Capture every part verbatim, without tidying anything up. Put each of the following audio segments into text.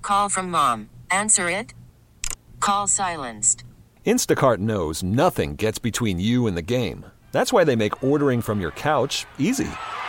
Call from mom. Answer it. Call silenced. Instacart knows nothing gets between you and the game. That's why they make ordering from your couch easy.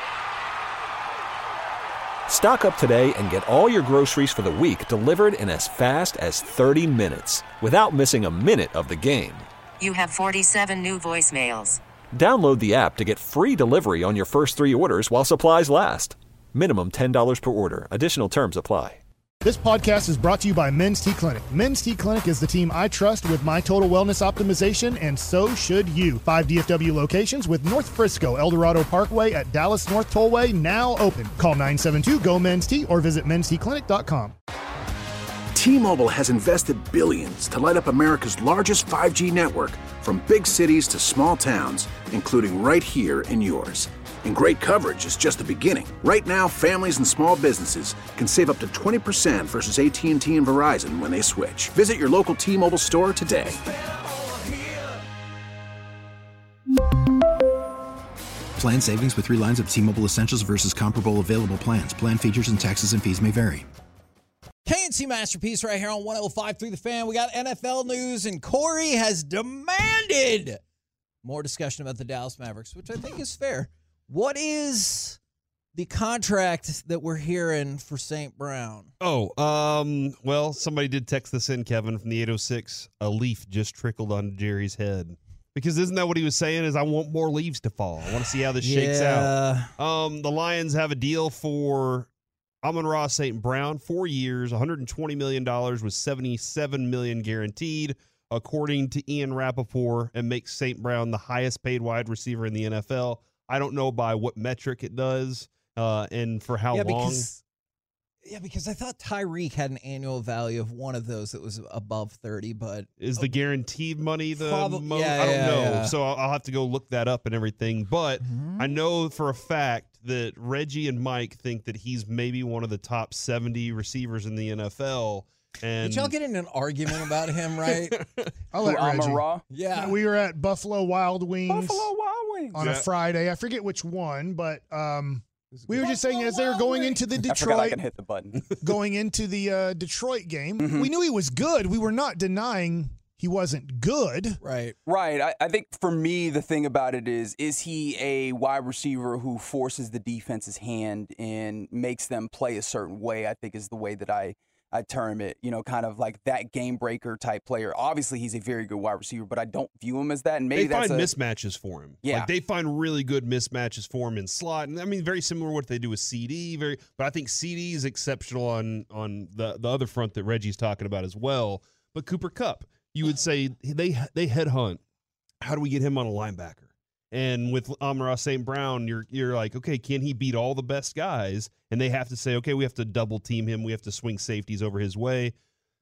Stock up today and get all your groceries for the week delivered in as fast as thirty minutes without missing a minute of the game. You have forty-seven new voicemails. Download the app to get free delivery on your first three orders while supplies last. Minimum ten dollars per order. Additional terms apply. This podcast is brought to you by Men's T Clinic. Men's T Clinic is the team I trust with my total wellness optimization, and so should you. Five D F W locations with North Frisco, El Dorado Parkway at Dallas North Tollway now open. Call nine seven two, G O, men's T or visit men's t clinic dot com. T-Mobile has invested billions to light up America's largest five G network, from big cities to small towns, including right here in yours. And great coverage is just the beginning. Right now, families and small businesses can save up to twenty percent versus A T and T and Verizon when they switch. Visit your local T-Mobile store today. Plan savings with three lines of T-Mobile Essentials versus comparable available plans. Plan features and taxes and fees may vary. K and C Masterpiece right here on one oh five point three The Fan. We got N F L news, and Corey has demanded more discussion about the Dallas Mavericks, which I think is fair. What is the contract that we're hearing for Saint Brown? Oh, um, well, somebody did text this in, Kevin, from the eight oh six. A leaf just trickled on Jerry's head. Because isn't that what he was saying is I want more leaves to fall. I want to see how this yeah. shakes out. Um, the Lions have a deal for Amon-Ra Saint Brown, four years, one hundred twenty million dollars with seventy-seven million dollars guaranteed, according to Ian Rappaport, and makes Saint Brown the highest paid wide receiver in the N F L. I don't know by what metric it does uh, and for how yeah, long. Because, yeah, because I thought Tyreek had an annual value of one of those that was above thirty, but is the guaranteed money the Prob- most? yeah, I don't yeah, know. yeah. So I'll, I'll have to go look that up and everything. But mm-hmm. I know for a fact that Reggie and Mike think that he's maybe one of the top seventy receivers in the N F L. And did y'all get in an argument about him, right? I'll let Reggie. Raw? Yeah. We were at Buffalo Wild Wings. Buffalo Wild Wings. On yeah. a Friday. I forget which one, but um, we were just saying as they were going into the I forgot I Detroit, can hit the button. going into the uh, Detroit game, Mhm. we knew he was good. We were not denying he wasn't good. Right. Right. I, I think for me, the thing about it is, is he a wide receiver who forces the defense's hand and makes them play a certain way, I think is the way that I, I term it, you know, kind of like that game breaker type player. Obviously, he's a very good wide receiver, but I don't view him as that. And maybe they that's find a, mismatches for him. Yeah. Like they find really good mismatches for him in slot. And I mean, very similar to what they do with C D. Very, but I think C D is exceptional on on the, the other front that Reggie's talking about as well. But Cooper Kupp, you would say they they headhunt. How do we get him on a linebacker? And with Amon-Ra Saint Brown, you're you're like, okay, can he beat all the best guys? And they have to say, okay, we have to double team him. We have to swing safeties over his way.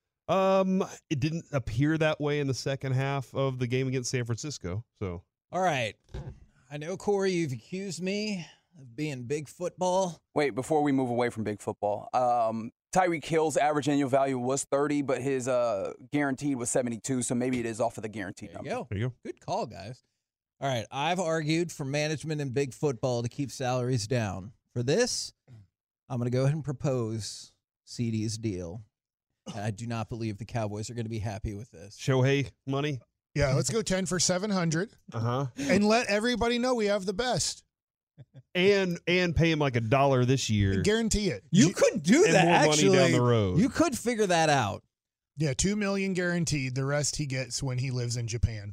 Um, it didn't appear that way in the second half of the game against San Francisco. So, all right. I know, Corey, you've accused me of being big football. Wait, before we move away from big football, um, Tyreek Hill's average annual value was thirty, but his uh, guaranteed was seventy-two, so maybe it is off of the guaranteed There you number. go. there you go. Good call, guys. All right. I've argued for management in big football to keep salaries down. For this, I'm going to go ahead and propose C D's deal. And I do not believe the Cowboys are going to be happy with this. Shohei money. Yeah, let's go ten for seven hundred Uh huh. and let everybody know we have the best. And and pay him like a dollar this year. Guarantee it. You G- could do and that, more money actually. down the road. You could figure that out. Yeah, two million guaranteed. The rest he gets when he lives in Japan.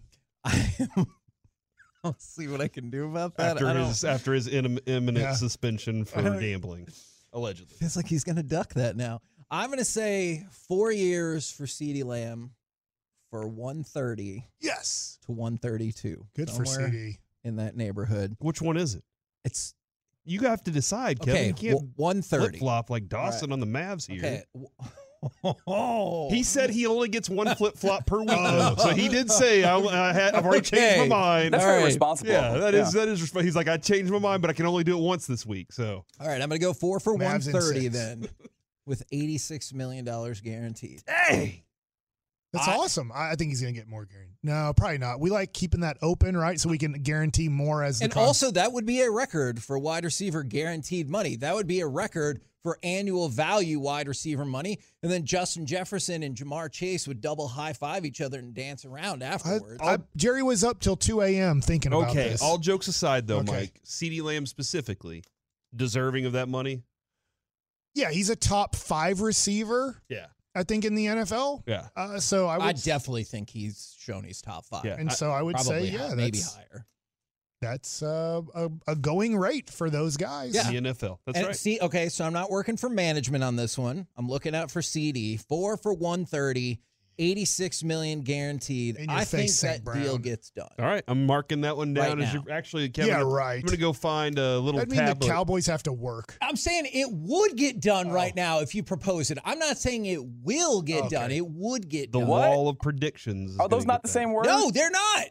I'll see what I can do about that. after I don't, his after his im- imminent Yeah. suspension for don't- gambling, allegedly. feels like he's going to duck that now. I'm going to say four years for CeeDee Lamb for one thirty Yes. to one thirty-two. Good for Somewhere C D. in that neighborhood. Which one is it? It's You have to decide, Kevin. okay. You can't w- one thirty. flip flop like Dawson on the Mavs here. Okay. Oh. He said he only gets one flip flop per week, though. So he did say, I, I had, I've already Okay. changed my mind. That's All very right. responsible. Yeah, of him. that is that is. resp- He's like, I changed my mind, but I can only do it once this week. So All right. I'm going to go four for Mavs in one thirty six. then with eighty-six million dollars guaranteed. hey, That's I- awesome. I I think he's going to get more guaranteed. No, probably not. We like keeping that open, right? So we can guarantee more as the And con- also, that would be a record for wide receiver guaranteed money. That would be a record for annual value wide receiver money. And then Justin Jefferson and Jamar Chase would double high five each other and dance around I, afterwards. I, Jerry was up till two a.m. thinking about Okay, this. all jokes aside, though, Okay. Mike, CeeDee Lamb specifically, deserving of that money? Yeah, he's a top five receiver, Yeah. I think, in the N F L. Yeah. Uh, so I would, I definitely think he's shown he's top five. Yeah. and so I would Probably say, high- yeah, maybe that's, higher. that's uh, a, a going rate for those guys. Yeah. The N F L. That's and right. see, okay, so I'm not working for management on this one. I'm looking out for C D. Four for one thirty, eighty-six million guaranteed. In your I think face, that Saint Brown. deal gets done. All right, I'm marking that one down. Right as now. you're actually, Kevin, Yeah, I'm- right. I'm going to go find a little That mean the tablet. Cowboys have to work. I'm saying it would get done Oh. right now if you propose it. I'm not saying it will get Okay. done. It would get the done. wall of predictions. is Are those gonna not get the that. same word? No, they're not.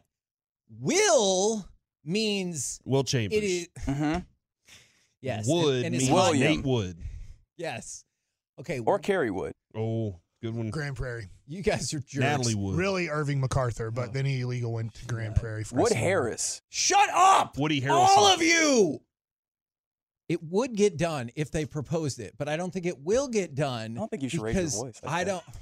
Will means Will Chambers. it is. Mm-hmm. Yes. Wood and, and it's means hot- William. Nate Wood. Yes. Okay. Or Kerry Wood. Oh, good one. Grand Prairie. you guys are jerks. Natalie Wood. Really, Irving MacArthur, but Oh. then he illegal went to Grand God. Prairie. For Wood a summer. Harris. Shut up. Woody Harrelson. All of you. It would get done if they proposed it, but I don't think it will get done. I don't think you should raise your because voice like I that. don't.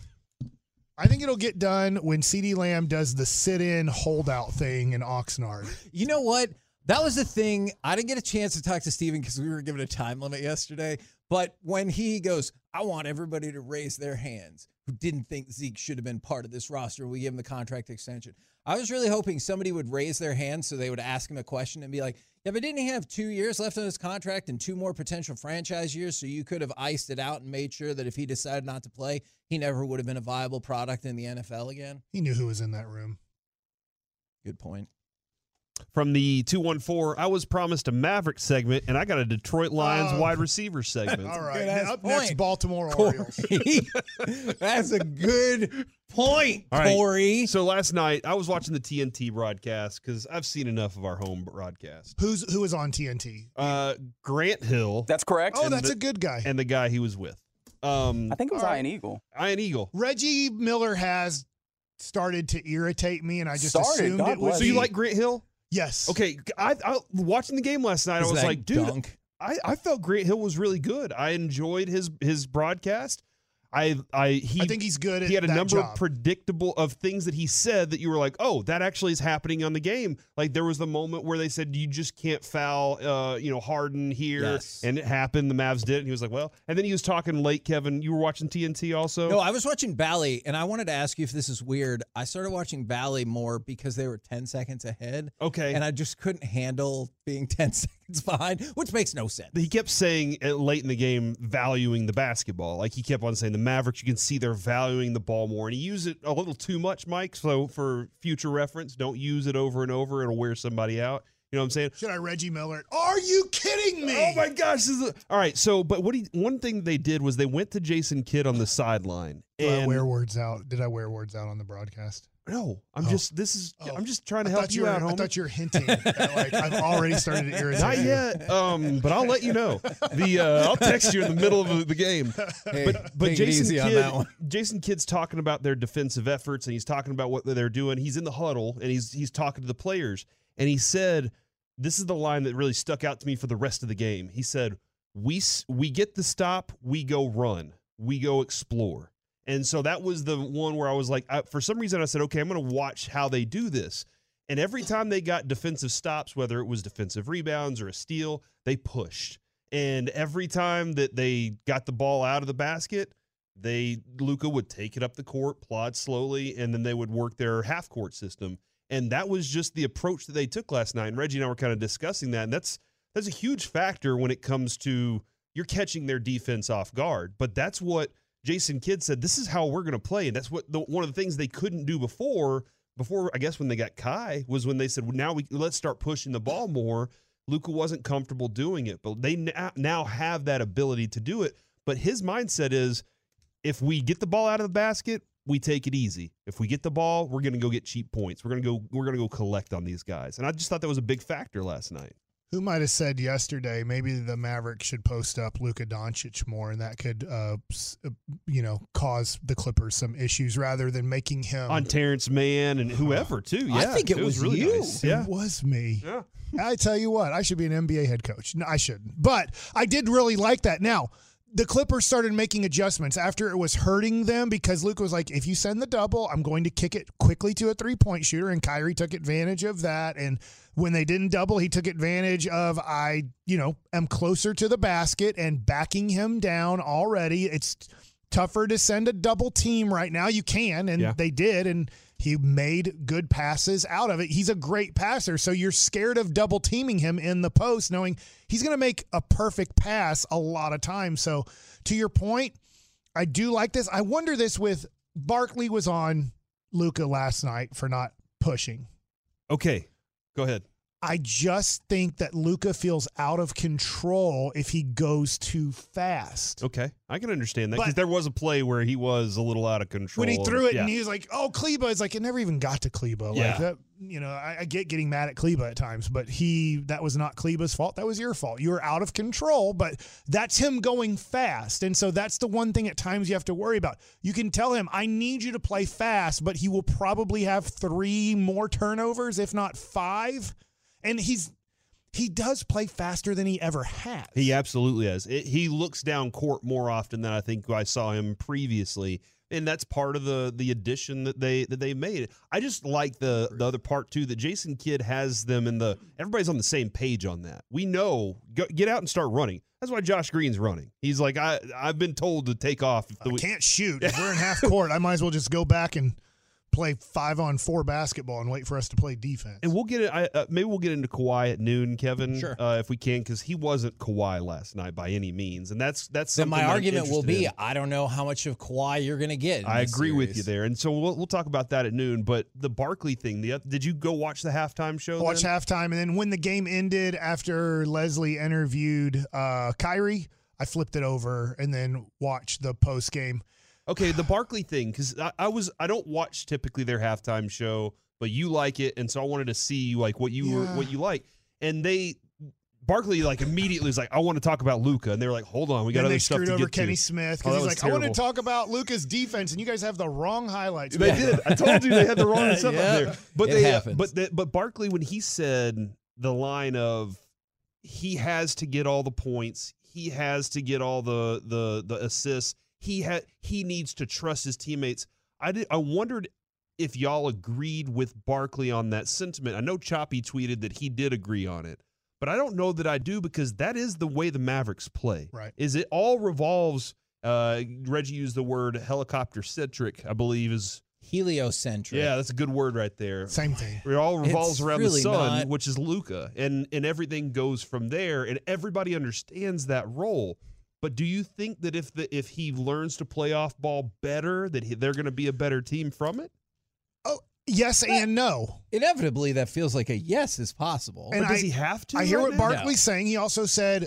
I think it'll get done when CeeDee Lamb does the sit-in holdout thing in Oxnard. You know what? That was the thing. I didn't get a chance to talk to Steven because we were given a time limit yesterday. But when he goes, I want everybody to raise their hands who didn't think Zeke should have been part of this roster. We give him the contract extension. I was really hoping somebody would raise their hand so they would ask him a question and be like, yeah, but didn't he have two years left on his contract and two more potential franchise years? So you could have iced it out and made sure that if he decided not to play, he never would have been a viable product in the N F L again. He knew who was in that room. Good point. From the two one four, I was promised a Maverick segment, and I got a Detroit Lions Oh. wide receiver segment. All right. good-ass Up next, point. Baltimore Orioles. That's a good point, All right. Corey. So last night, I was watching the T N T broadcast because I've seen enough of our home broadcast. Who's who was on T N T? Uh, Grant Hill That's correct. Oh, and that's the- a good guy. and the guy he was with. Um, I think it was all right. Iron Eagle. Ian Eagle. Reggie Miller has started to irritate me, and I just Started? assumed God it was. bless So you he. like Grant Hill? Yes. Okay, I, I watching the game last night. I Is was that like, dude, dunk? I, I felt Grant Hill was really good. I enjoyed his his broadcast. I I he I think he's good at he had a that number job. of predictable of things that he said that you were like, oh, that actually is happening on the game. Like there was the moment where they said you just can't foul, uh, you know, Harden here, Yes. and it happened. The Mavs did, and he was like, well. And then he was talking late. Kevin, you were watching T N T also. No, I was watching Bally, and I wanted to ask you if this is weird. I started watching Bally more because they were ten seconds ahead, okay. and I just couldn't handle being ten seconds behind, which makes no sense. He kept saying uh, late in the game, valuing the basketball. Like he kept on saying the Mavericks, you can see they're valuing the ball more. And he used it a little too much, Mike. So for future reference, don't use it over and over. It'll wear somebody out. You know what I'm saying? Should I Reggie Miller? it? Are you kidding me? Oh my gosh. This is a, all right. So, but what he, one thing they did was they went to Jason Kidd on the sideline. Did I And wear words out? Did I wear words out on the broadcast? no, I'm Oh. just, this is, Oh. I'm just trying to I help thought you were, out, I homie. thought you were hinting that like I've already started to irritate Not you. yet, um, but I'll let you know. The uh, I'll text you in the middle of the game. Hey, But but take it Jason easy on Kidd, that one. Jason Kidd's talking about their defensive efforts, and he's talking about what they're doing. He's in the huddle, and he's he's talking to the players, and he said, "This is the line that really stuck out to me for the rest of the game." He said, "We s- we get the stop, we go run, we go explore." And so that was the one where I was like, I, for some reason, I said, okay, I'm going to watch how they do this. And every time they got defensive stops, whether it was defensive rebounds or a steal, they pushed. And every time that they got the ball out of the basket, they Luka would take it up the court, plod slowly, and then they would work their half court system. And that was just the approach that they took last night. And Reggie and I were kind of discussing that. And that's that's a huge factor when it comes to you're catching their defense off guard. But that's what Jason Kidd said, this is how we're going to play. And that's what the, one of the things they couldn't do before, before I guess when they got Kai, was when they said, well, now we let's start pushing the ball more. Luka wasn't comfortable doing it, but they now have that ability to do it. But his mindset is, if we get the ball out of the basket, we take it easy. If we get the ball, we're going to go get cheap points. We're going to go we're going to go collect on these guys. And I just thought that was a big factor last night. Who might have said yesterday maybe the Mavericks should post up Luka Doncic more, and that could, uh, you know, cause the Clippers some issues rather than making him on Terrence Mann and whoever too. Yeah, I think it, it was, was really you. nice. It Yeah. was me. Yeah. I tell you what, I should be an N B A head coach. No, I shouldn't. But I did really like that. Now, the Clippers started making adjustments after it was hurting them because Luka was like, if you send the double, I'm going to kick it quickly to a three-point shooter, and Kyrie took advantage of that. And when they didn't double, he took advantage of, I, you know, am closer to the basket and backing him down already. It's tougher to send a double team right now. You can, and Yeah. they did, and he made good passes out of it. He's a great passer, so you're scared of double teaming him in the post, knowing he's going to make a perfect pass a lot of times. So to your point, I do like this. I wonder this with Barkley was on Luka last night for not pushing. Okay, go ahead. I just think that Luka feels out of control if he goes too fast. Okay, I can understand that But- because there was a play where he was a little out of control. When he threw it yeah. and he was like, oh, Kleba, it's like it never even got to Kleba. Yeah. Like that, you know, I, I get getting mad at Kleba at times, but he that was not Kleba's fault. That was your fault. You were out of control, but that's him going fast. And so that's the one thing at times you have to worry about. You can tell him, I need you to play fast, but he will probably have three more turnovers, if not five. And he's he does play faster than he ever has. He absolutely has. It, he looks down court more often than I think I saw him previously, and that's part of the the addition that they that they made. I just like the the other part too that Jason Kidd has them in the everybody's on the same page on that. We know go, get out and start running. That's why Josh Green's running. He's like I I've been told to take off. If the, I can't shoot. If we're in half court, I might as well just go back and play five on four basketball and wait for us to play defense. And we'll get it. I, uh, maybe we'll get into Kawhi at noon, Kevin, Sure. uh, if we can, because he wasn't Kawhi last night by any means, and that's that's. Then something my that I'm argument will interested be, in. I don't know how much of Kawhi you're going to get. in I this agree with series. you there, and so we'll we'll talk about that at noon. But the Barkley thing, the did you go watch the halftime show? Watch then? halftime, and then when the game ended, after Leslie interviewed uh, Kyrie, I flipped it over and then watched the post game. Okay, the Barkley thing, because I, I was I don't watch typically their halftime show, but you like it, and so I wanted to see like what you were Yeah. what you like, and they. Barkley like immediately was like, I want to talk about Luka, and they were like, hold on, we got Then other they stuff screwed to over get Kenny to. Smith Oh, because that he's was like, I want to terrible. talk about Luka's defense, and you guys have the wrong highlights. They did. I told you they had the wrong stuff Yeah. up there. But It they, happens. but the, but Barkley, when he said the line of, he has to get all the points, he has to get all the the the assists, he had he needs to trust his teammates. I did. I wondered if y'all agreed with Barkley on that sentiment. I know Choppy tweeted that he did agree on it, but I don't know that I do because that is the way the Mavericks play. Right. Is it all revolves? Uh, Reggie used the word helicopter centric, I believe is. Heliocentric. Yeah, that's a good word right there. Same thing. It all revolves It's around really the sun, not. which is Luka, and and everything goes from there, and everybody understands that role. But do you think that if the if he learns to play off ball better, that he, they're going to be a better team from it? Oh, yes and no. Inevitably, that feels like a yes is possible. And Or does I- he have to? I hear right what now? Barkley's saying. He also said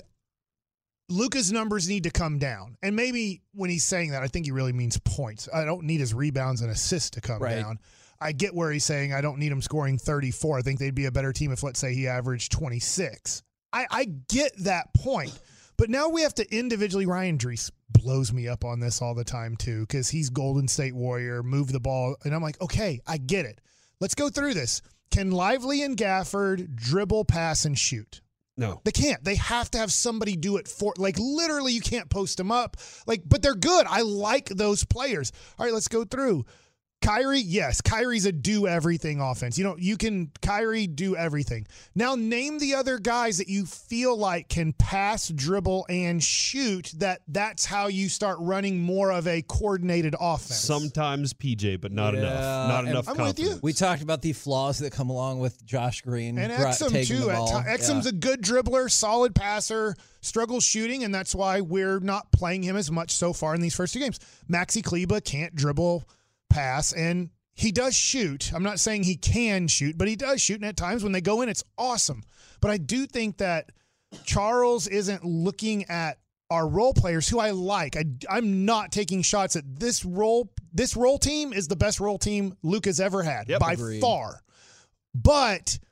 Luka's numbers need to come down. And maybe when he's saying that, I think he really means points. I don't need his rebounds and assists to come Right. down. I get where he's saying I don't need him scoring thirty-four. I think they'd be a better team if, let's say, he averaged twenty-six. I, I get that point. But now we have to individually, Ryan Drees blows me up on this all the time too, because he's Golden State Warrior, move the ball. And I'm like, okay, I get it. Let's go through this. Can Lively and Gafford dribble, pass, and shoot? No. They can't. They have to have somebody do it for, like, literally you can't post them up. Like, but they're good. I like those players. All right, let's go through. Kyrie, yes, Kyrie's a do everything offense. You know, you can Kyrie do everything. Now name the other guys that you feel like can pass, dribble, and shoot. That that's how you start running more of a coordinated offense. Sometimes P J, but not Yeah, enough. Not and- enough. I'm with you. confidence. We talked about the flaws that come along with Josh Green And bra- Exum taking too. the At ball. ti- Exum's Yeah. a good dribbler, solid passer, struggles shooting, and that's why we're not playing him as much so far in these first two games. Maxi Kleba can't dribble, pass, and he does shoot. I'm not saying he can shoot, but he does shoot, and at times when they go in, it's awesome. But I do think that Charles isn't looking at our role players who I like. I, I'm not taking shots at this role. This role team is the best role team Luke has ever had Yep. by Agreed. far. But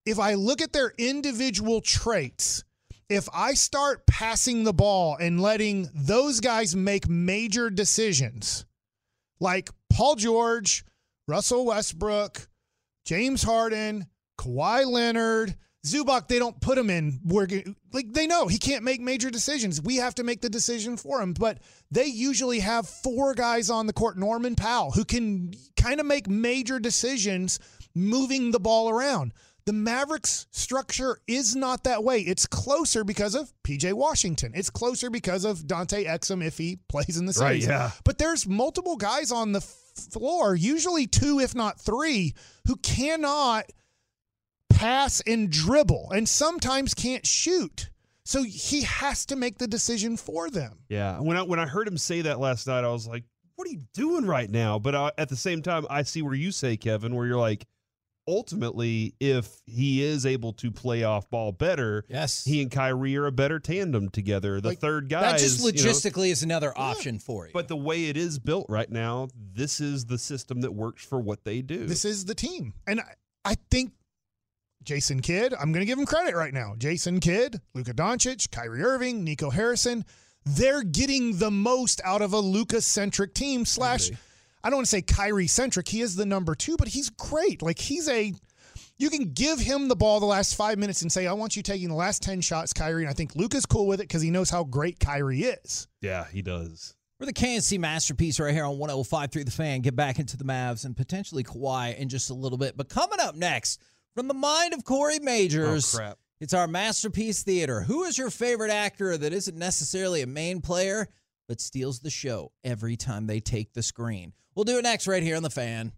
if I look at their individual traits, if I start passing the ball and letting those guys make major decisions, like Paul George, Russell Westbrook, James Harden, Kawhi Leonard, Zubac, they don't put him in. We're, like, they know he can't make major decisions. We have to make the decision for him. But they usually have four guys on the court, Norman Powell, who can kind of make major decisions moving the ball around. The Mavericks structure is not that way. It's closer because of P J Washington. It's closer because of Dante Exum if he plays in the series. Right, yeah. But there's multiple guys on the floor, usually two, if not three, who cannot pass and dribble and sometimes can't shoot. So he has to make the decision for them. Yeah. When I when I heard him say that last night, I was like, what are you doing right now? But I, at the same time, I see where you say, Kevin, where you're like, ultimately, if he is able to play off ball better, yes, he and Kyrie are a better tandem together. The Like, third guy that just is, you know, logistically is another option for you. but the way it is built right now, this is the system that works for what they do. This is the team. And I, I think Jason Kidd, I'm going to give him credit right now. Jason Kidd, Luka Doncic, Kyrie Irving, Nico Harrison, they're getting the most out of a Luka-centric team slash, I don't want to say Kyrie-centric. He is the number two, but he's great. Like, he's a, you can give him the ball the last five minutes and say, I want you taking the last ten shots, Kyrie. And I think Luka's cool with it because he knows how great Kyrie is. Yeah, he does. We're the K N C Masterpiece right here on one oh five point three The Fan. Get back into the Mavs and potentially Kawhi in just a little bit. But coming up next, from the mind of Corey Majors, Oh, crap. It's our Masterpiece Theater. Who is your favorite actor that isn't necessarily a main player, but steals the show every time they take the screen? We'll do it next right here on The Fan.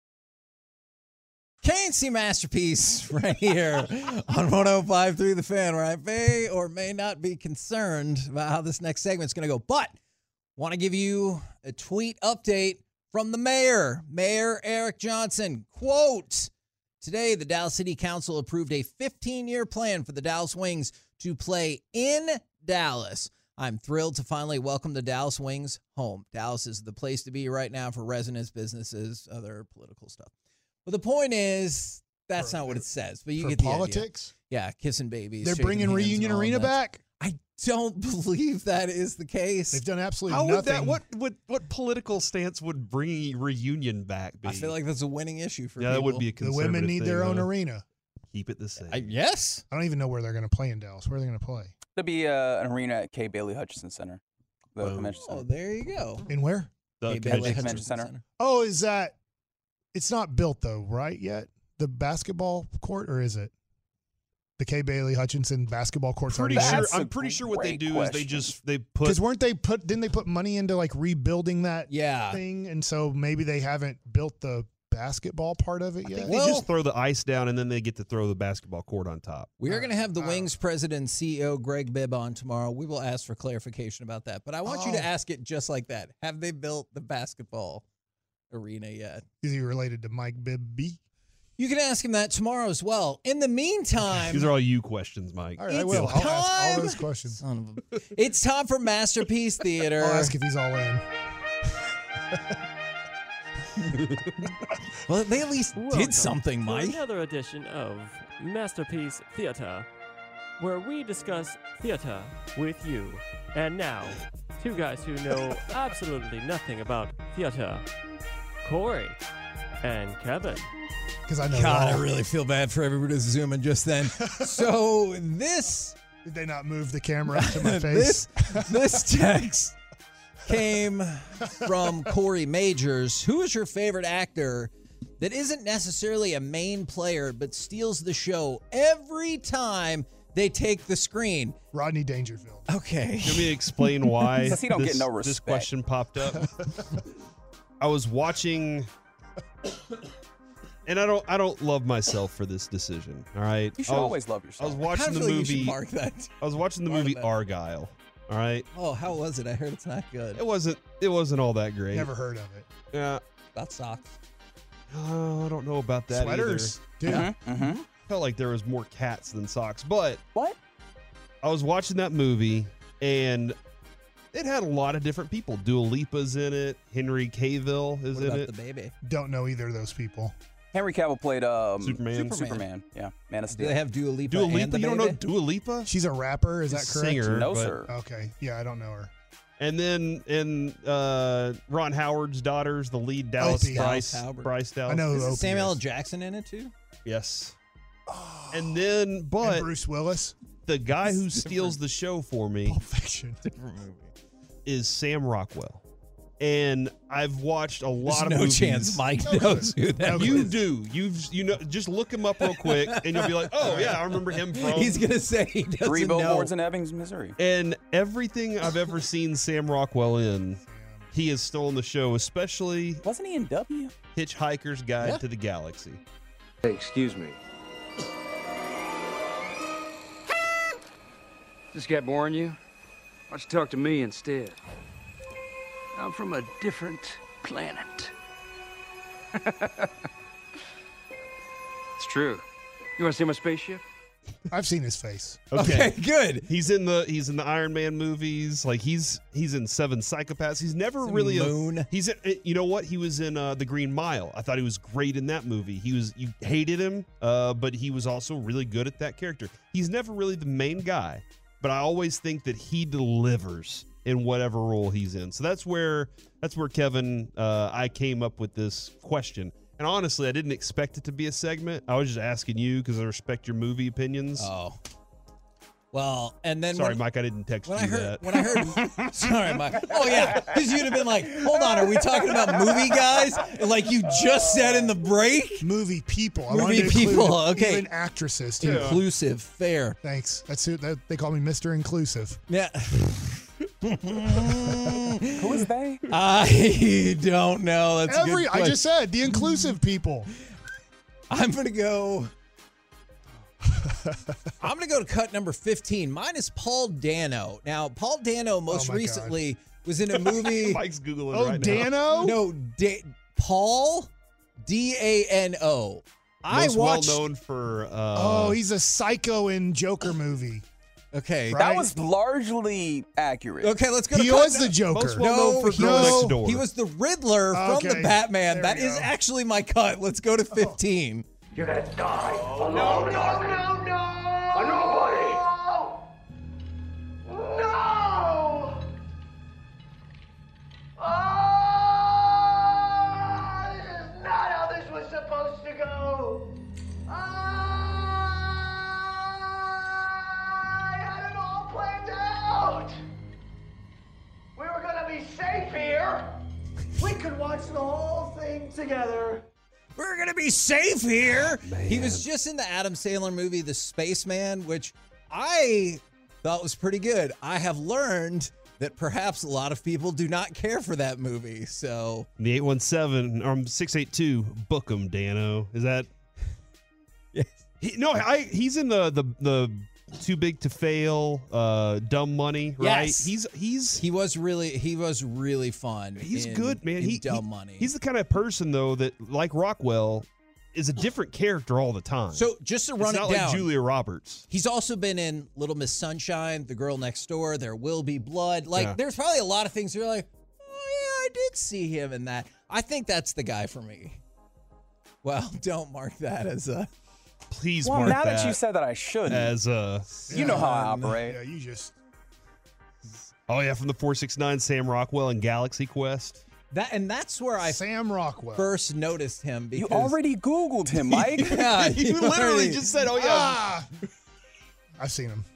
K N C Masterpiece right here on one oh five point three The Fan, where I may or may not be concerned about how this next segment's going to go. But want to give you a tweet update from the mayor, Mayor Eric Johnson. Quote, today, the Dallas City Council approved a fifteen-year plan for the Dallas Wings to play in Dallas. I'm thrilled to finally welcome the Dallas Wings home. Dallas is the place to be right now for residents, businesses, other political stuff. But the point is, that's For- not what it says. But you For get the politics? idea. Yeah, kissing babies. They're shaking bringing hands, Reunion and all Arena that. back? I don't believe that is the case. They've done absolutely How nothing. would that? What what what political stance would bring reunion back be? I feel like that's a winning issue for yeah, people. that would be a The conservative women need thing, their own huh? arena. Keep it the same. I, yes. I don't even know where they're going to play in Dallas. Where are they going to play? There'll be uh, an arena at K. Bailey Hutchinson Center, the Boom. convention Oh, center. there you go. In where? The Hey, convention Bailey center. Convention Center. Oh, is that? It's not built though, right? Yet the basketball court, or is it? The K. Bailey Hutchinson basketball court's Pretty already sure, That's a I'm pretty sure what they great do is question. they just they put because weren't they put? Didn't they put money into like rebuilding that Yeah. thing? And so maybe they haven't built the basketball part of it I yet. think Well- they just throw the ice down and then they get to throw the basketball court on top. We are going to have the Uh, Wings president and C E O Greg Bibb on tomorrow. We will ask for clarification about that. But I want you to Oh. ask it just like that. Have they built the basketball arena yet? Is he related to Mike Bibby? You can ask him that tomorrow as well. In the meantime, These are all you questions, Mike. All right, I It's will. I'll ask all time. those questions. son of a, it's time for Masterpiece Theater. I'll ask if he's all in. Well, they at least Welcome did something, to Mike. Another edition of Masterpiece Theater, where we discuss theater with you. And now, two guys who know absolutely nothing about theater, Corey and Kevin. Because I know. God, I all. really feel bad for everybody who's zooming just then. So this Did they not move the camera up to my face? this this text came from Corey Majors. Who is your favorite actor that isn't necessarily a main player but steals the show every time they take the screen? Rodney Dangerfield. Okay. Let me explain why Because he don't this, get no this respect. question popped up. I was watching, and I don't I don't love myself for this decision. All right, You should I was, always love I yourself. was watching I the feel like you should movie. mark that. I was watching the part movie of it. Argyle. All right, Oh, how was it? I heard it's not good. it wasn't it wasn't all that great. Never heard of it. Yeah, About socks. oh, I don't know about that Sweaters. Dude, Mhm, mhm. either. Felt like there was more cats than socks, but What? I was watching that movie and it had a lot of different people. Dua Lipa's in it. Henry Cavill is What in about it. the baby? don't know either of those people. Henry Cavill played um, Superman. Superman. Superman. Yeah, Man of Do Steel. they have Dua Lipa? Dua and Lipa? the You don't know baby? Dua Lipa? She's a rapper. Is that She's a correct? singer. no, but- sir. Okay. Yeah, I don't know her. And then in uh, Ron Howard's daughters, the lead Dallas Opie. Bryce, Dallas Howard. Bryce Dallas. I know who Is Opie Samuel L. is. Jackson in it too? Yes. And then, but And Bruce Willis. the guy who steals the show for me Pulp Fiction. is Sam Rockwell. And I've watched a lot There's of no movies. chance Mike knows who that You is. do. You've you know just look him up real quick and you'll be like, "Oh yeah, I remember him from." He's gonna say he doesn't Three know. billboards in Ebbings, Missouri. And everything I've ever seen Sam Rockwell in, he has stolen the show, especially Wasn't he in W? Hitchhiker's Guide Yeah. to the Galaxy. Hey, excuse me. This guy boring you? Why don't you talk to me instead? I'm from a different planet. It's true. You want to see my spaceship? I've seen his face. Okay, good. He's in the he's in the Iron Man movies. Like he's he's in Seven Psychopaths. He's never He's in really Moon. A, he's in, you know what? He was in uh, The Green Mile. I thought he was great in that movie. He was you hated him, uh, but he was also really good at that character. He's never really the main guy, but I always think that he delivers in whatever role he's in. So that's where that's where Kevin uh, I came up with this question. And honestly, I didn't expect it to be a segment. I was just asking you because I respect your movie opinions. Oh. Well, and then Sorry, when, Mike, I didn't text when you I heard that. when I heard sorry, Mike. Oh yeah, because you'd have been like, hold on, are we talking about movie guys? Like you just said in the break? Movie people. I Movie wanted to people, include okay. Even actresses too. Inclusive, fair. Thanks. That's who that, they call me Mister Inclusive. Yeah. Who is they? I don't know. That's a Every good I question. just said the inclusive people. I'm gonna go. I'm gonna go to cut number fifteen. Mine is Paul Dano. Now, Paul Dano most Oh my recently was in a movie. Mike's Googling Oh, right Dano? No, da- Paul D A N O. now. I Most watched. well known for. Uh, Oh, he's a psycho in Joker movie. Okay. Right. That was largely accurate. Okay, let's go. To He cut was nu- the Joker. most well No, known for he Girl was- Next Door. He was the Riddler from the Okay, Batman. there That we is go. actually my cut. Let's go to fifteen. You're gonna die. Oh, no, no, no, no! A nobody! No! Oh, this is not how this was supposed to go. I had it all planned out. We were gonna be safe here. We could watch the whole thing together. We're gonna be safe here. He was just in the Adam Sandler movie, The Spaceman, which I thought was pretty good. I have learned that perhaps a lot of people do not care for that movie. So the eight one seven or six eight two. Book him, Dano. Is that? yes. He, no, I. He's in the the the Too Big to Fail, uh, Dumb Money, right? Yes. He's he's He was really he was really fun. he's in- good, man. in He Dumb he- Money. He's the kind of person though that, like Rockwell, is a different character all the time. So just to run it's it not down, like Julia Roberts. he's also been in Little Miss Sunshine, The Girl Next Door, There Will Be Blood. Like, Yeah. there's probably a lot of things you're like, oh, yeah, I did see him in that. I think that's the guy for me. Well, don't mark that as a... Please Well, mark now that, that you said that, I should. as a. You know how I operate. Yeah, you just Oh yeah, from the four six nine, Sam Rockwell and Galaxy Quest. That And that's where I Sam Rockwell. first noticed him. You Because, already Googled him, Mike. Yeah, You literally already- just said, "Oh yeah." Ah! I've seen him.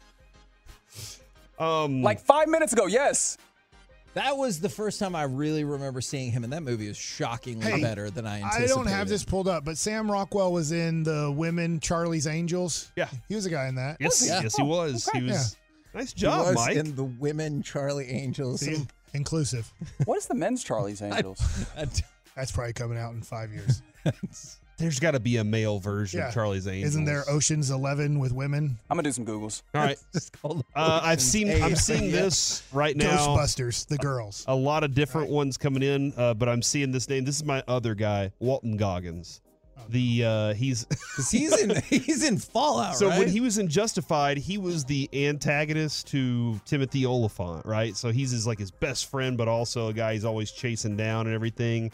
Um, Like five minutes ago, yes. That was the first time I really remember seeing him, and that movie is shockingly Hey, better than I I anticipated. don't have this pulled up, but Sam Rockwell was in the Women Charlie's Angels. yeah. He was a guy in that. Yes, he? yes, he was. He was. Nice He job, was Mike. in the Women Charlie Angels. See? Inclusive. What is the men's Charlie's Angels? That's probably coming out in five years. There's got to be a male version Yeah. of Charlie's Angels. Isn't there Ocean's Eleven with women? I'm gonna do some Googles. All right. Just called Uh, I've Ocean's seen. Eight. I'm seeing Yeah. this right now. Ghostbusters, the girls. A lot of different ones coming in, uh, but I'm seeing this name. This is my other guy, Walton Goggins. The uh, he's 'Cause he's in he's in Fallout, so right? when he was in Justified, he was the antagonist to Timothy Oliphant, right? So he's his like his best friend, but also a guy he's always chasing down and everything.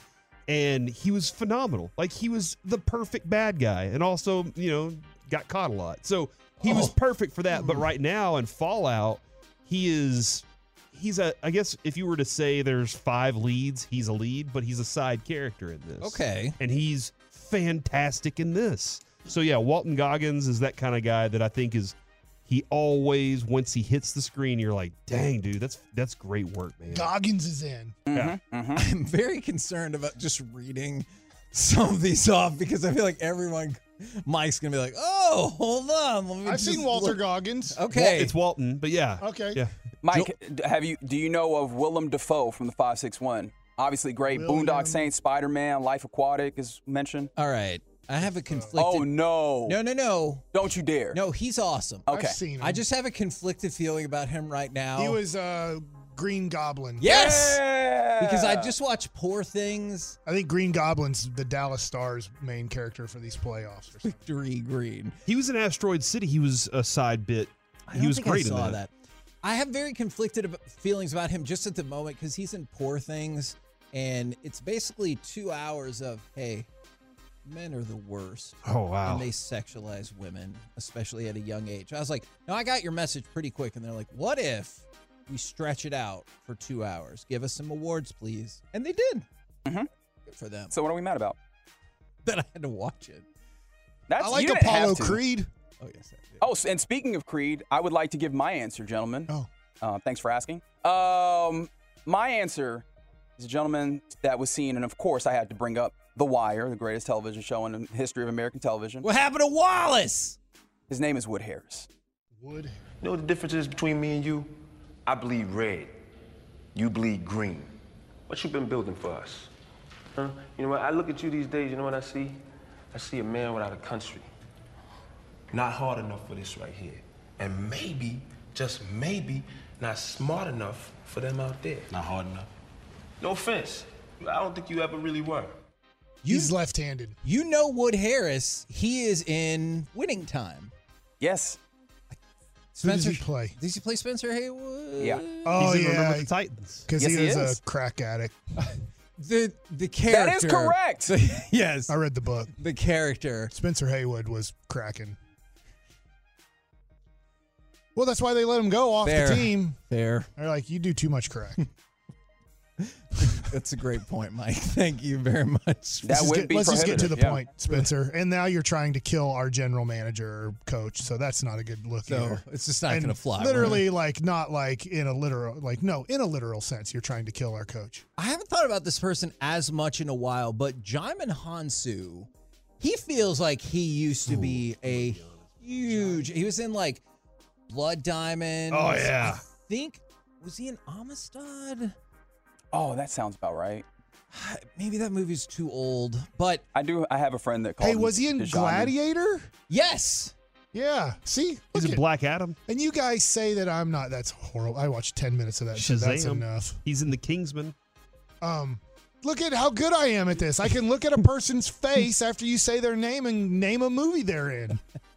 and he was phenomenal. Like, he was the perfect bad guy, and also, you know, got caught a lot. So he oh. was perfect for that. But right now in Fallout, he is he's a I guess if you were to say there's five leads, he's a lead, but he's a side character in this. Okay. And he's fantastic in this. So yeah, Walton Goggins is that kind of guy that I think is he always, once he hits the screen, you're like, dang, dude, that's that's great work, man. Goggins is in. Mm-hmm, yeah. mm-hmm. I'm very concerned about just reading some of these off because I feel like everyone, Mike's going to be like, oh, hold on. Let me I've seen Walter look. Goggins. Okay. Well, it's Walton, but yeah. Okay. Yeah. Mike, have you do you know of Willem Dafoe from the five six one? Obviously great. William. Boondock Saints, Spider-Man, Life Aquatic is mentioned. All right. I have a conflicted. Oh, no. No, no, no. Don't you dare. No, he's awesome. Okay. I've seen him. I just have a conflicted feeling about him right now. He was uh, Green Goblin. Yes! Yeah! Because I just watched Poor Things. I think Green Goblin's the Dallas Stars main character for these playoffs. Or something. Victory Green. He was in Asteroid City. He was a side bit. I he don't was think great I saw in that. that. I have very conflicted ab- feelings about him just at the moment because he's in Poor Things, and it's basically two hours of, hey, men are the worst. Oh, wow. And they sexualize women, especially at a young age. I was like, no, I got your message pretty quick. And they're like, what if we stretch it out for two hours? Give us some awards, please. And they did. Mm-hmm. Good for them. So what are we mad about? That I had to watch it. That's I like you didn't Apollo have to. Creed. Oh, yes, I did. Oh, and speaking of Creed, I would like to give my answer, gentlemen. Oh. Uh, thanks for asking. Um, my answer is a gentleman that was seen, and of course I had to bring up The Wire, the greatest television show in the history of American television. What happened to Wallace? His name is Wood Harris. Wood. You know what the difference is between me and you? I bleed red. You bleed green. What you been building for us? Huh? You know what? I look at you these days, you know what I see? I see a man without a country. Not hard enough for this right here. And maybe, just maybe, not smart enough for them out there. Not hard enough. No offense. I don't think you ever really were. You, He's left-handed. You know Wood Harris. He is in Winning Time. Yes. Spencer, Who does he play? Does he play Spencer Haywood? Yeah. Oh, He's in Remember yeah. the Titans. Because Yes, he he was is. a crack addict. The the character. That is correct. Yes. I read the book. The character. Spencer Haywood was cracking. Well, that's why they let him go off Fair. the team. Fair. They're like, you do too much crack. That's a great point, Mike. Thank you very much. That Let's, would get, be let's just get to the prohibitive, yeah. point, Spencer. And now you're trying to kill our general manager or coach, so that's not a good look So either. it's just not And going to fly. Literally, like, not like in a literal, like, no, in a literal sense, you're trying to kill our coach. I haven't thought about this person as much in a while, but Jaimin Hansu, he feels like he used to be a huge. He was in like Blood Diamond. Oh, yeah. I think was he in Amistad? Oh, that sounds about right. Maybe that movie's too old, but I do. I have a friend that called. Hey, him was he in Dejandro. Gladiator? yes. Yeah. See? He's Look in at- Black Adam. And you guys say that I'm not. That's horrible. I watched ten minutes of that. So that's Shazam. enough. He's in The Kingsman. Um, look at how good I am at this. I can look at a person's face after you say their name and name a movie they're in.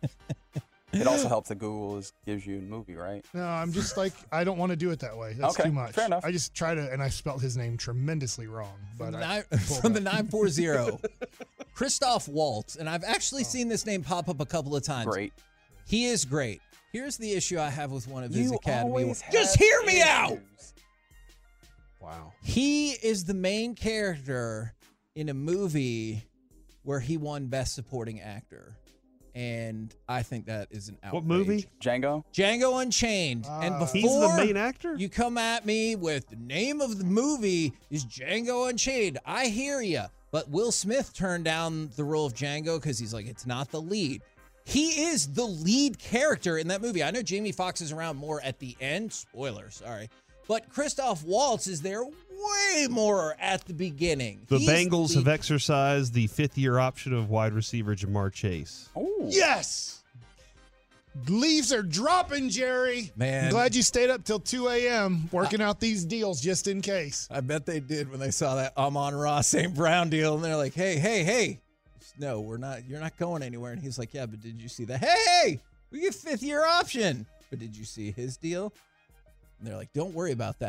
It also helps that Google is, gives you a movie, right? No, I'm just like, I don't want to do it that way. That's Okay, too much. fair enough. I just try to, and I spelled his name tremendously wrong. But From the, I nine, pulled from the back. nine four zero, Christoph Waltz, and I've actually seen this name pop up a couple of times. Great. He is great. Here's the issue I have with one of his You Academy. always Just have hear me out. issues. Wow. He is the main character in a movie where he won Best Supporting Actor. And I think that is an outrage. What movie? Django. Django Unchained. and Ah. before He's the main actor? you come at me with the name of the movie is Django Unchained, I hear you. But Will Smith turned down the role of Django because he's like, it's not the lead. He is the lead character in that movie. I know Jamie Foxx is around more at the end. Spoiler, sorry. But Christoph Waltz is there way more at the beginning. The He's Bengals the have lead- exercised the fifth-year option of wide receiver Jamar Chase. Ooh. Yes. Leaves are dropping, Jerry. Man. I'm glad you stayed up till two a.m. working out these deals just in case. I bet they did when they saw that Amon-Ra Saint Brown deal, and they're like, "Hey, hey, hey, no, we're not. You're not going anywhere." And he's like, "Yeah, but did you see that? Hey, hey, we get fifth year option. But did you see his deal?" And they're like, "Don't worry about that."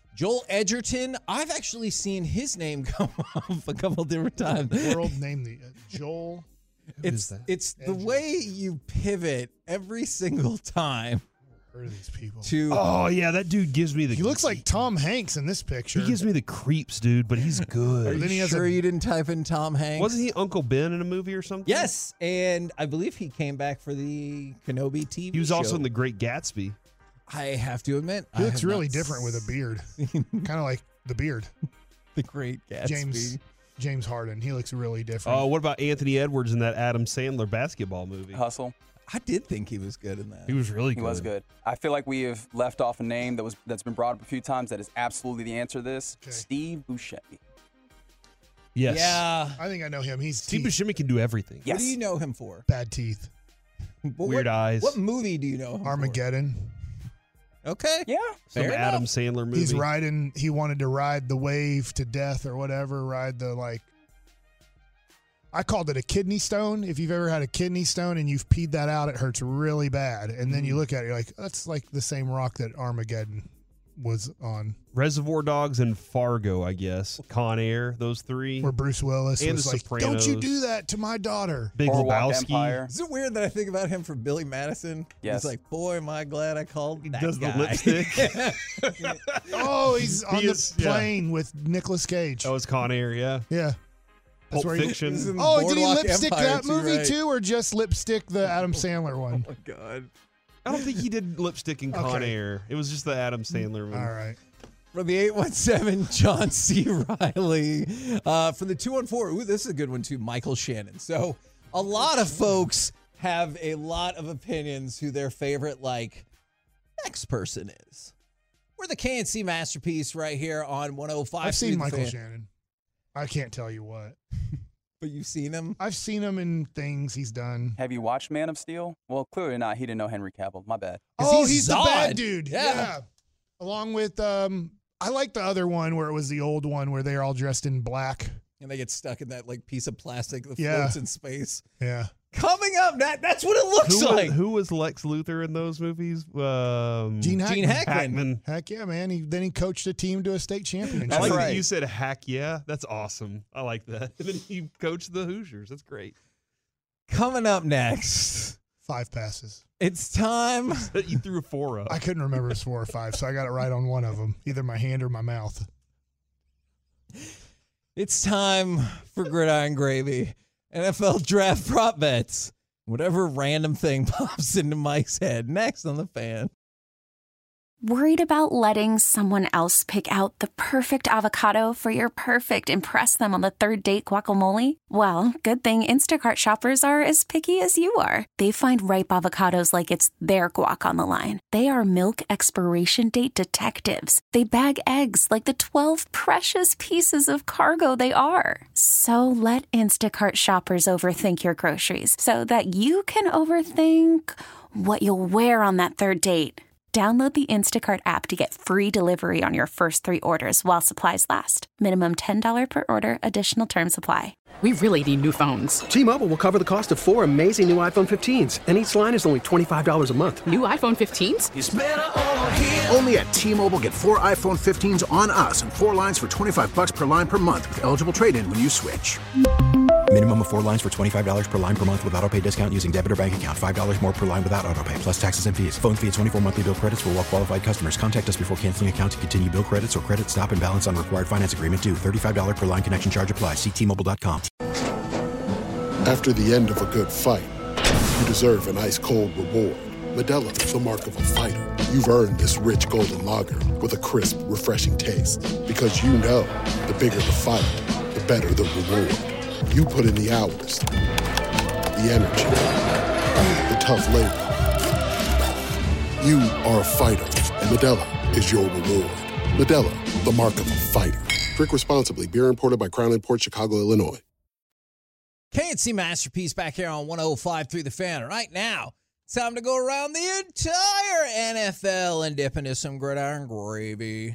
Joel Edgerton, I've actually seen his name come up a couple different times. World name the uh, Joel. It's it's the way you pivot every single time. Heard of these people? To Oh yeah, that dude gives me the. He looks like Tom Hanks in this picture. He gives me the creeps, dude. But he's good. Are you Then he has sure a- you didn't type in Tom Hanks? Wasn't he Uncle Ben in a movie or something? Yes, and I believe he came back for the Kenobi T V He was show. also in The Great Gatsby. I have to admit, He I looks have really not different with a beard. Kind of like the beard. The Great Gatsby. James James Harden. He looks really different. Oh, what about Anthony Edwards in that Adam Sandler basketball movie? Hustle. I did think he was good in that. He was really He good. was good. I feel like we have left off a name that was that's been brought up a few times that is absolutely the answer to this. Okay. Steve Buscemi. Yes. Yeah. I think I know him. He's Steve teeth. Buscemi can do everything. Yes. What do you know him for? Bad teeth. What- Weird what, eyes. What movie do you know him Armageddon. for? Okay. Yeah. Some Fair Adam enough. Sandler movie. He's riding. He wanted to ride the wave to death or whatever. Ride the like. I called it a kidney stone. If you've ever had a kidney stone and you've peed that out, it hurts really bad. And then you look at it, you're like, that's like the same rock that Armageddon was on. Reservoir Dogs and Fargo, I guess. Con Air, those three. Where Bruce Willis And was The like, Sopranos. don't you do that to my daughter. Big Boardwalk Lebowski. Empire. Is it weird that I think about him for Billy Madison? Yes. He's like, boy, am I glad I called that Does the guy. lipstick. Oh, he's on He the is- yeah. plane with Nicolas Cage. Oh, it's Con Air, yeah. Yeah. That's Pulp where he- Fiction. He's in Oh, did he Boardwalk lipstick Empire, that too, movie right? too, or just lipstick the Adam Sandler one? Oh, my God. I don't think he did lipstick in Con Okay. Air. It was just the Adam Sandler movie. All right. From the eight one seven, John C. Riley. Uh, from the two one four, ooh, this is a good one too, Michael Shannon. So a lot of folks have a lot of opinions who their favorite, like, next person is. We're the K N C Masterpiece right here on one oh five. I've seen Michael Shannon. I can't tell you what. But you've seen him? I've seen him in things he's done. Have you watched Man of Steel? Well, clearly not. He didn't know Henry Cavill. My bad. Oh, he's he's, the Zod. bad dude. Yeah. Yeah. Along with, um, I like the other one where it was the old one where they're all dressed in black. And they get stuck in that, like, piece of plastic that Yeah. floats in space. Yeah. Coming up, that that's what it looks Who, like. was, who was Lex Luthor in those movies? Um, Gene Hackman. Gene Hackman. Hackman. Heck yeah, man. He then he coached a team to a state championship. I That's like right. that you said hack yeah. That's awesome. I like that. And then he coached the Hoosiers. That's great. Coming up next, Five passes. it's time. You threw a four up. I couldn't remember if it was four or five, so I got it right on one of them, either my hand or my mouth. It's time for Gridiron Gravy. N F L draft prop bets. Whatever random thing pops into Mike's head. Next on the Fan. Worried about letting someone else pick out the perfect avocado for your perfect impress them on the third date guacamole? Well, good thing Instacart shoppers are as picky as you are. They find ripe avocados like it's their guac on the line. They are milk expiration date detectives. They bag eggs like the twelve precious pieces of cargo they are. So let Instacart shoppers overthink your groceries so that you can overthink what you'll wear on that third date. Download the Instacart app to get free delivery on your first three orders while supplies last. Minimum ten dollars per order. Additional terms apply. We really need new phones. T-Mobile will cover the cost of four amazing new iPhone fifteens, and each line is only twenty-five dollars a month. New iPhone fifteens? It's better over here. Only at T-Mobile, get four iPhone fifteens on us and four lines for twenty-five bucks per line per month with eligible trade-in when you switch. Minimum of four lines for twenty-five dollars per line per month with autopay discount using debit or bank account. five dollars more per line without autopay, plus taxes and fees. Phone fee at twenty-four monthly bill credits for well-qualified customers. Contact us before canceling account to continue bill credits or credit stop and balance on required finance agreement due. thirty-five dollars per line connection charge applies. See T Mobile dot com. After the end of a good fight, you deserve an ice-cold reward. Modelo is the mark of a fighter. You've earned this rich golden lager with a crisp, refreshing taste. Because you know, the bigger the fight, the better the reward. You put in the hours, the energy, the tough labor. You are a fighter, and Modelo is your reward. Modelo, the mark of a fighter. Drink responsibly. Beer imported by Crown Imports, Chicago, Illinois. K N C Masterpiece back here on one oh five point three The Fan. Right now, it's time to go around the entire N F L and dip into some Gridiron Gravy.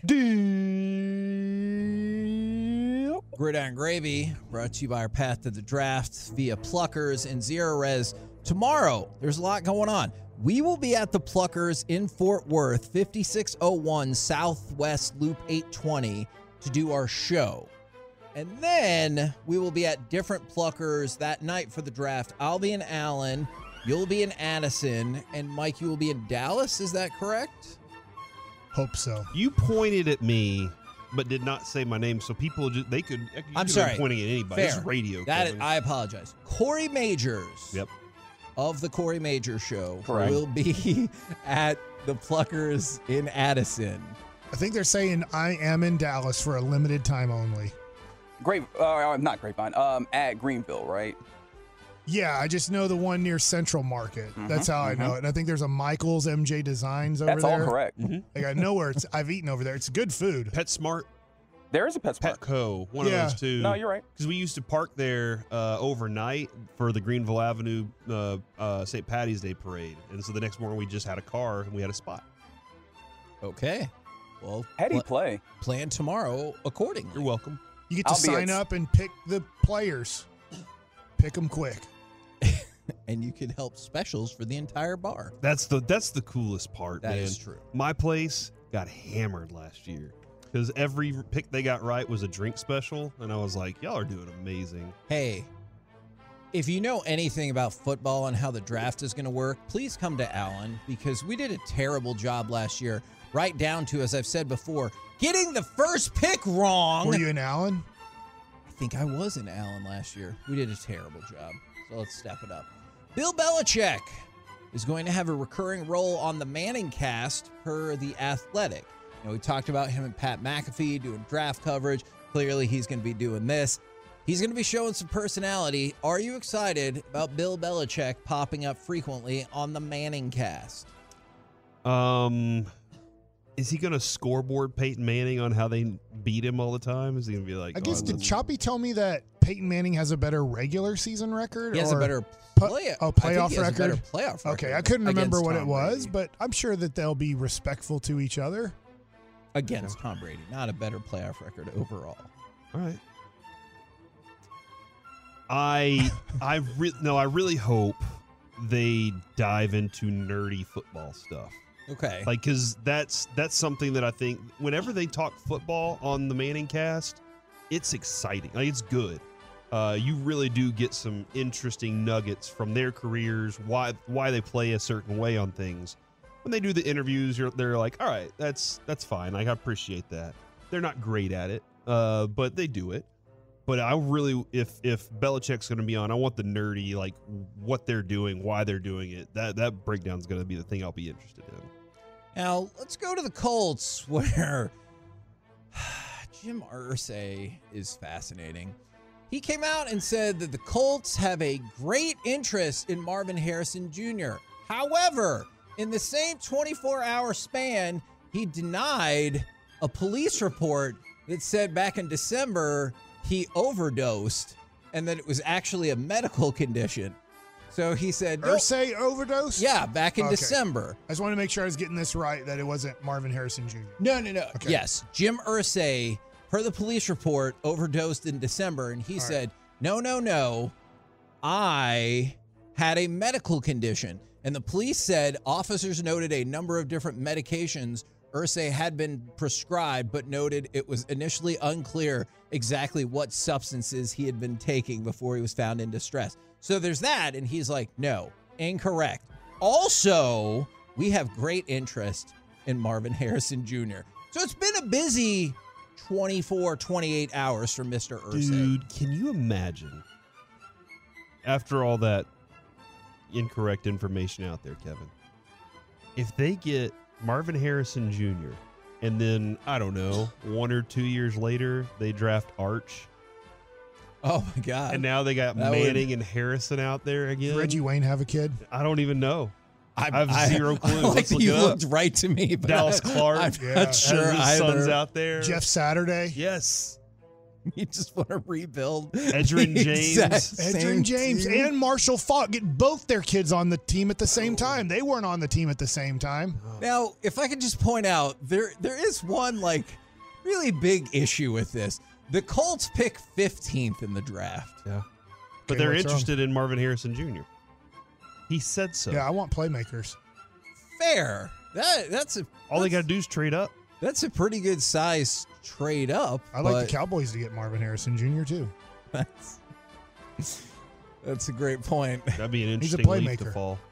Gridiron Gravy brought to you by our Path to the Draft via Pluckers and Zero Res tomorrow, there's a lot going on. We will be at the Pluckers in Fort Worth, fifty-six oh one Southwest Loop eight twenty, to do our show. And then we will be at different Pluckers that night for the draft. I'll be in Allen, you'll be in Addison, and Mike, you will be in Dallas. Is that correct? Hope so. You pointed at me, but did not say my name, so people just they could. You I'm could sorry. be pointing at anybody. Fair. It's radio. That Kevin. I apologize. Corey Majors. Yep. Of the Corey Majors Show Correct. will be at the Pluckers in Addison. I think they're saying I am in Dallas for a limited time only. Great, uh, not Grapevine. Um, at Greenville, right? Yeah, I just know the one near Central Market. Mm-hmm, That's how I know mm-hmm. it. And I think there's a Michaels M J Designs over That's there. all correct. Mm-hmm. Like I know where it's. I've eaten over there. It's good food. PetSmart, There is a PetSmart. Petco, one Yeah. of those two. No, you're right. Because we used to park there uh, overnight for the Greenville Avenue uh, uh, Saint Patty's Day parade, and so the next morning we just had a car and we had a spot. Okay. Well, How do you pl- play? plan tomorrow accordingly. You're welcome. You get to I'll be sign at- up and pick the players. Pick them quick. And you can help specials for the entire bar. That's the that's the coolest part. That man. is true. My place got hammered last year because every pick they got right was a drink special, and I was like, y'all are doing amazing. Hey, if you know anything about football and how the draft is going to work, please come to Allen because we did a terrible job last year, right down to, as I've said before, getting the first pick wrong. Were you in Allen? I think I was in Allen last year. We did a terrible job, so let's step it up. Bill Belichick is going to have a recurring role on the Manning cast per The Athletic. You know, we talked about him and Pat McAfee doing draft coverage. Clearly, he's going to be doing this. He's going to be showing some personality. Are you excited about Bill Belichick popping up frequently on the Manning cast? Um, is he going to scoreboard Peyton Manning on how they beat him all the time? Is he going to be like? I guess oh, did let's- Choppy tell me that Peyton Manning has a better regular season record? He has a or better pu- play- oh, I think playoff he has a record. better playoff Okay, record I couldn't remember against what it Tom was, Brady. but I'm sure that they'll be respectful to each other. Against Tom Brady, not a better playoff record overall. All right. I I re- no, I really hope they dive into nerdy football stuff. Okay. Like, cause that's that's something that I think whenever they talk football on the Manning cast, it's exciting. Like, it's good. Uh, you really do get some interesting nuggets from their careers, why why they play a certain way on things. When they do the interviews, you're, they're like, all right, that's that's fine. Like, I appreciate that. They're not great at it, uh, but they do it. But I really, if if Belichick's going to be on, I want the nerdy, like what they're doing, why they're doing it. That that breakdown is going to be the thing I'll be interested in. Now, let's go to the Colts, where Jim Irsay is fascinating. He came out and said that the Colts have a great interest in Marvin Harrison Junior However, in the same twenty-four hour span, he denied a police report that said back in December he overdosed and that it was actually a medical condition. So he said, no. Irsay overdose? Yeah, back in Okay. December. I just want to make sure I was getting this right, that it wasn't Marvin Harrison Junior No, no, no. Okay. Yes, Jim Irsay, per the police report, overdosed in December, and he All said, no, no, no, I had a medical condition. And the police said officers noted a number of different medications Irsay had been prescribed, but noted it was initially unclear exactly what substances he had been taking before he was found in distress. So there's that, and he's like, no, incorrect. Also, we have great interest in Marvin Harrison Junior So it's been a busy twenty-four, twenty-eight hours for Mister Irsay. Dude, can you imagine after all that incorrect information out there, Kevin, if they get Marvin Harrison Junior and then, I don't know, one or two years later, they draft Arch. Oh, my God. And now they got That Manning would- and Harrison out there again. Does Reggie Wayne have a kid? I don't even know. I, I have zero clue. I like Let's that look you it up. looked right to me, but Dallas I, Clark. I'm Yeah. not sure Has his either. sons out there. Jeff Saturday? Yes. You just want to rebuild. Edgerrin the James. exact same Edgerrin James team. and Marshall Faulk get both their kids on the team at the same time. They weren't on the team at the same time. Now, if I could just point out, there there is one like really big issue with this. The Colts pick fifteenth in the draft. Yeah. But Okay, they're what's wrong? interested in Marvin Harrison Junior He said so. Yeah, I want playmakers. Fair. That that's a All they got to do is trade up. That's a pretty good size trade up. I like but the Cowboys to get Marvin Harrison Junior too. That's that's a great point. That'd be an He's a interesting leaf to playmaker. fall.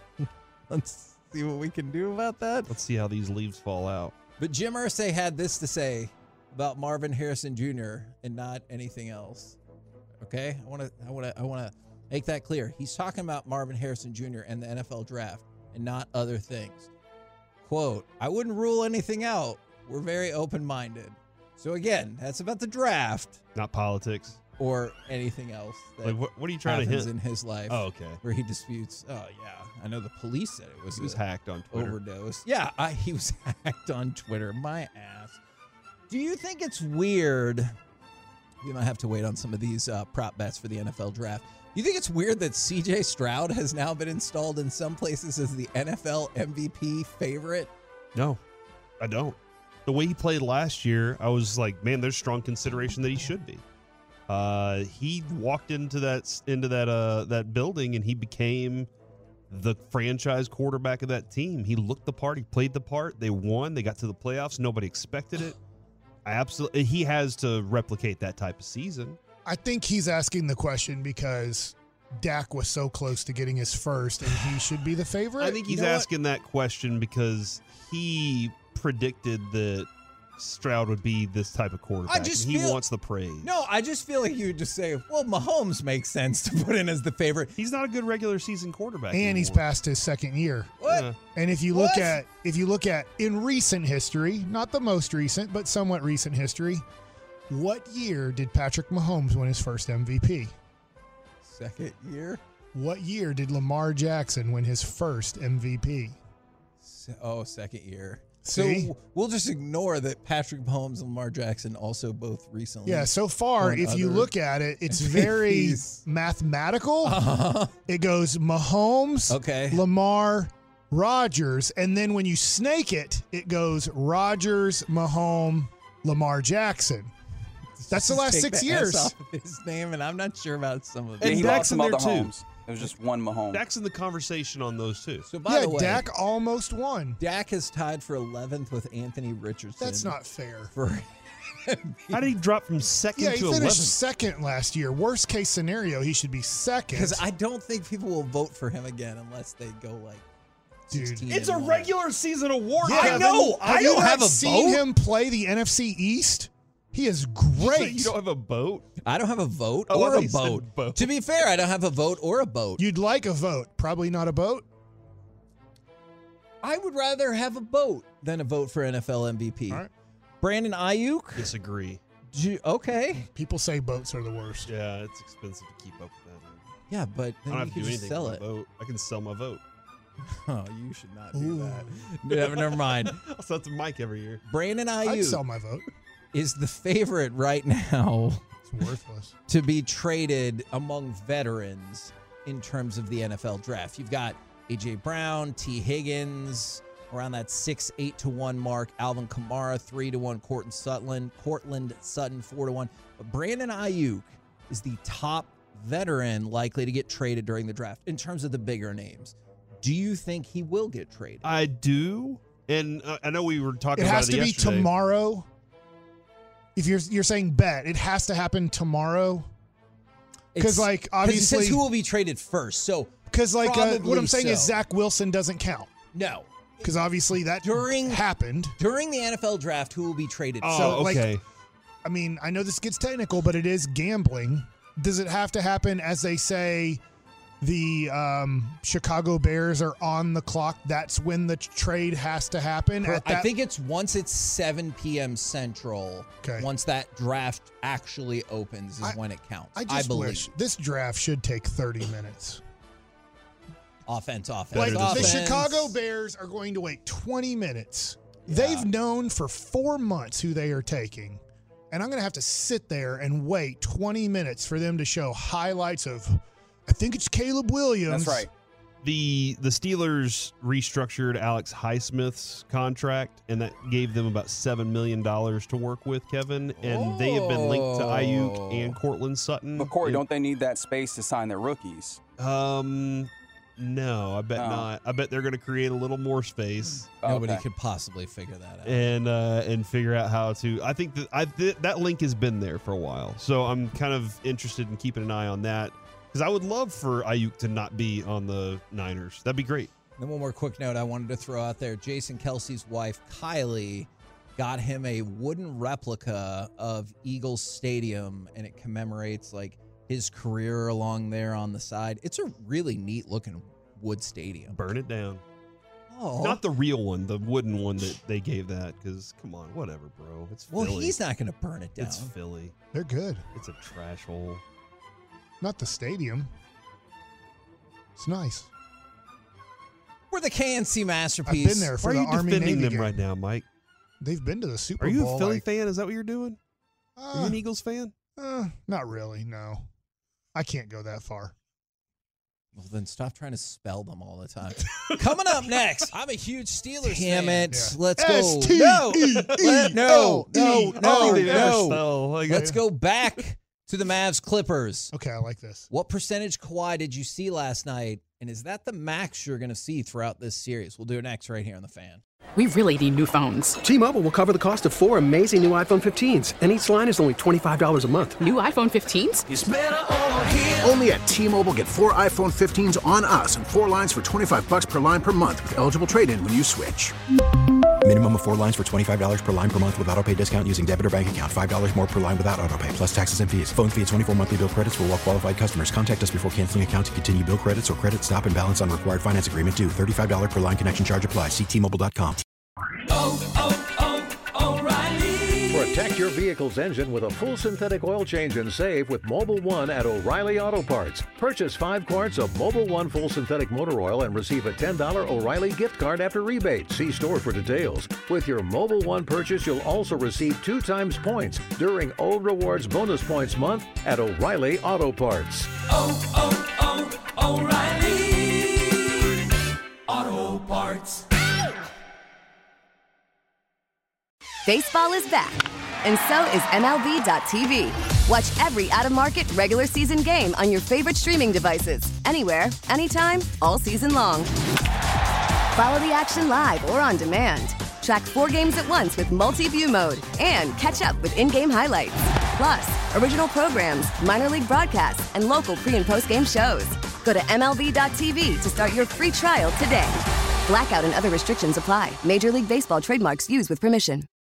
Let's see what we can do about that. Let's see how these leaves fall out. But Jim Irsay had this to say about Marvin Harrison Junior and not anything else. Okay, I want to, I want to, I want to make that clear. He's talking about Marvin Harrison Junior and the N F L draft and not other things. Quote: I wouldn't rule anything out. We're very open-minded. So again, that's about the draft, not politics or anything else. That like, what, what are you trying to happens hint in his life? Oh, okay. Where he disputes. Oh yeah, I know the police said it was. He was a hacked on Twitter. Overdose. Yeah, I, he was hacked on Twitter. My ass. Do you think it's weird? We might have to wait on some of these uh, prop bets for the N F L draft. Do you think it's weird that C J Stroud has now been installed in some places as the N F L M V P favorite? No, I don't. The way he played last year, I was like, man, there's strong consideration that he should be. Uh, he walked into that into that uh, that building and he became the franchise quarterback of that team. He looked the part. He played the part. They won. They got to the playoffs. Nobody expected it. I absolutely. He has to replicate that type of season. I think he's asking the question because Dak was so close to getting his first, and he should be the favorite. I think he's You know what? asking that question because he predicted that Stroud would be this type of quarterback. I just and he feel- wants the praise. No, I just feel like you would just say, well, Mahomes makes sense to put in as the favorite. He's not a good regular season quarterback. And he's anymore. past his second year. What? Yeah. And if you What? look at if you look at in recent history, not the most recent, but somewhat recent history, what year did Patrick Mahomes win his first M V P? Second year? What year did Lamar Jackson win his first M V P? Se- Oh, second year. See? So we'll just ignore that Patrick Mahomes and Lamar Jackson also both recently. Yeah, so far, won if you other look at it, it's M V Ps. very mathematical. Uh-huh. It goes Mahomes, Okay. Lamar, Rodgers, and then when you snake it, it goes Rodgers, Mahomes, Lamar Jackson. That's the Just last take six the years. S off of his name, and I'm not sure about some of Yeah, it. he Dak's lost some in there other too. homes. It was just one Mahomes. Dak's in the conversation on those two. So by Yeah, the way, Dak almost won. Dak is tied for eleventh with Anthony Richardson. That's not fair. for. How did he drop from second Yeah, to he finished eleventh? second last year. Worst case scenario, he should be second. Because I don't think people will vote for him again unless they go like. Dude. sixteen It's and a one. regular season award. Yeah, Kevin. I know. Have I you don't not have a seen vote. him play the N F C East? He is So great. you don't have a boat? I don't have a vote Oh, I or thought a you said boat. boat. To be fair, I don't have a vote or a boat. You'd like a vote, probably not a boat. I would rather have a boat than a vote for N F L M V P. All right. Brandon Ayuk. Disagree. Ju- okay. People say boats are the worst. Yeah, it's expensive to keep up with that. Yeah, but I then don't you have to can do just anything sell with it. my vote. I can sell my vote. Oh, you should not do Ooh. that. Never, never mind. I'll sell it to Mike every year. Brandon I'd Ayuk sell my vote. is the favorite right now It's worthless. to be traded among veterans in terms of the N F L draft. You've got A J Brown, T. Higgins, around that six, eight to one mark. Alvin Kamara, three to one. Cortland Sutton, Cortland Sutton, four to one. But Brandon Ayuk is the top veteran likely to get traded during the draft in terms of the bigger names. Do you think he will get traded? I do, and uh, I know we were talking It about has it to be yesterday. tomorrow. If you're you're saying bet, it has to happen tomorrow. Because It's- like 'cause it obviously, says who will be traded first. So because like uh, what probably I'm saying is so. Zach Wilson doesn't count. no. Because obviously that During- happened. During the N F L draft, who will be traded Oh, So, like, okay. I mean, I know this gets technical, but it is gambling. Does it have to happen as they say the um, Chicago Bears are on the clock? That's when the trade has to happen? At I that, think it's once it's seven p.m. Central. Okay. Once that draft actually opens is I- when it counts. I just believe. wish this draft should take thirty minutes. Offense, offense, Like Better the this offense. Chicago Bears are going to wait twenty minutes. Yeah. They've known for four months who they are taking. And I'm going to have to sit there and wait twenty minutes for them to show highlights of, I think it's Caleb Williams. That's right. The the Steelers restructured Alex Highsmith's contract, and that gave them about seven million dollars to work with, Kevin. And they have been linked to Ayuk and Cortland Sutton. But Corey, It- don't they need that space to sign their rookies? Um, No, I bet Oh. not. I bet they're going to create a little more space. Nobody Okay. could possibly figure that out. and uh, and figure out how to. I think that I th- that link has been there for a while, so I'm kind of interested in keeping an eye on that because I would love for Ayuk to not be on the Niners. That'd be great. Then one more quick note I wanted to throw out there. Jason Kelsey's wife, Kylie, got him a wooden replica of Eagles Stadium, and it commemorates like his career along there on the side. It's a really neat looking wood stadium. Burn it down. Oh, Not the real one, the wooden one that they gave that. Because come on, whatever, bro. It's well, Philly. he's not going to burn it down. It's Philly. They're good. It's a trash hole. Not the stadium. It's nice. We're the K N C I've masterpiece. been there for Why are the you Army defending Navy them game. right now, Mike? They've been to the Super Are you Bowl. a Philly like, fan? Is that what you're doing? Are you uh, an Eagles fan? uh, not really. No, I can't go that far. Well, then stop trying to spell them all the time. Coming up next. I'm a huge Steelers Damn fan. it. Yeah. Let's go. S T E No. E Let- no. No. O E. No. Oh, they never No. spell. Like, Let's go back to the Mavs Clippers. Okay, I like this. What percentage Kawhi did you see last night? And is that the max you're going to see throughout this series? We'll do it next right here on The Fan. We really need new phones. T-Mobile will cover the cost of four amazing new iPhone fifteens, and each line is only twenty-five dollars a month. New iPhone fifteens? Only at T-Mobile, get four iPhone fifteens on us and four lines for twenty-five bucks per line per month with eligible trade-in when you switch. Minimum of four lines for twenty-five dollars per line per month with auto-pay discount using debit or bank account. five dollars more per line without auto-pay, plus taxes and fees. Phone fee at twenty-four monthly bill credits for well-qualified customers. Contact us before canceling account to continue bill credits or credit stop and balance on required finance agreement due. thirty-five dollars per line connection charge applies. See T Mobile dot com. Protect your vehicle's engine with a full synthetic oil change and save with Mobile One at O'Reilly Auto Parts. Purchase five quarts of Mobile One full synthetic motor oil and receive a ten dollars O'Reilly gift card after rebate. See store for details. With your Mobile One purchase, you'll also receive two times points during O Rewards Bonus Points Month at O'Reilly Auto Parts. Oh, oh, oh, O'Reilly Auto Parts. Baseball is back, and so is M L B dot T V. Watch every out-of-market regular season game on your favorite streaming devices, anywhere, anytime, all season long. Follow the action live or on demand. Track four games at once with multi-view mode and catch up with in-game highlights. Plus, original programs, minor league broadcasts, and local pre- and post-game shows. Go to M L B dot T V to start your free trial today. Blackout and other restrictions apply. Major League Baseball trademarks used with permission.